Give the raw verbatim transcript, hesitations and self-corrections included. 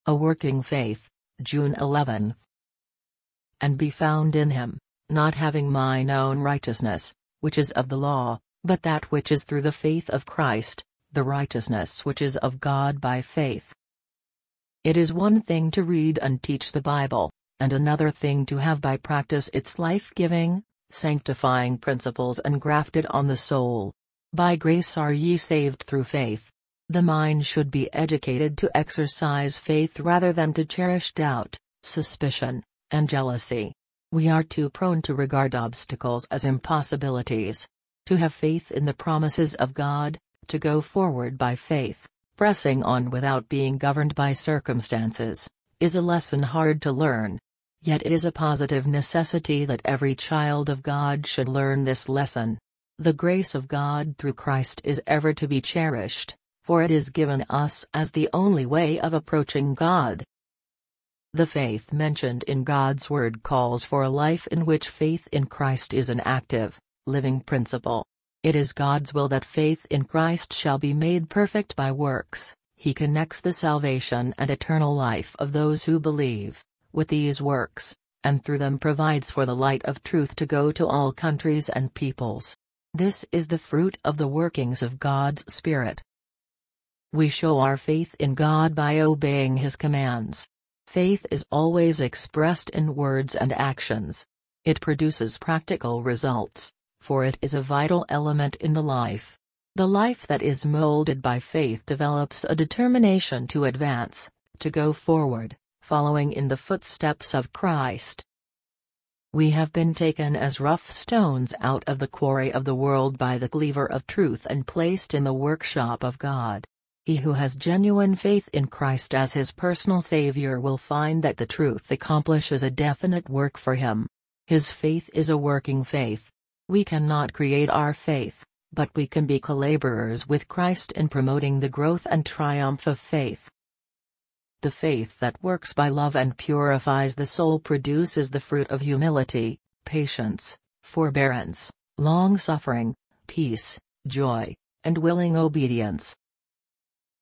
A working faith, June eleventh. And be found in him, not having mine own righteousness, which is of the law, but that which is through the faith of Christ, the righteousness which is of God by faith. It is one thing to read and teach the Bible, and another thing to have by practice its life-giving, sanctifying principles engrafted on the soul. By grace are ye saved through faith. The mind should be educated to exercise faith rather than to cherish doubt, suspicion, and jealousy. We are too prone to regard obstacles as impossibilities. To have faith in the promises of God, to go forward by faith, pressing on without being governed by circumstances, is a lesson hard to learn. Yet it is a positive necessity that every child of God should learn this lesson. The grace of God through Christ is ever to be cherished, for it is given us as the only way of approaching God. The faith mentioned in God's Word calls for a life in which faith in Christ is an active, living principle. It is God's will that faith in Christ shall be made perfect by works. He connects the salvation and eternal life of those who believe with these works, and through them provides for the light of truth to go to all countries and peoples. This is the fruit of the workings of God's Spirit. We show our faith in God by obeying His commands. Faith is always expressed in words and actions. It produces practical results, for it is a vital element in the life. The life that is molded by faith develops a determination to advance, to go forward, following in the footsteps of Christ. We have been taken as rough stones out of the quarry of the world by the cleaver of truth and placed in the workshop of God. He who has genuine faith in Christ as his personal Savior will find that the truth accomplishes a definite work for him. His faith is a working faith. We cannot create our faith, but we can be collaborers with Christ in promoting the growth and triumph of faith. The faith that works by love and purifies the soul produces the fruit of humility, patience, forbearance, long-suffering, peace, joy, and willing obedience.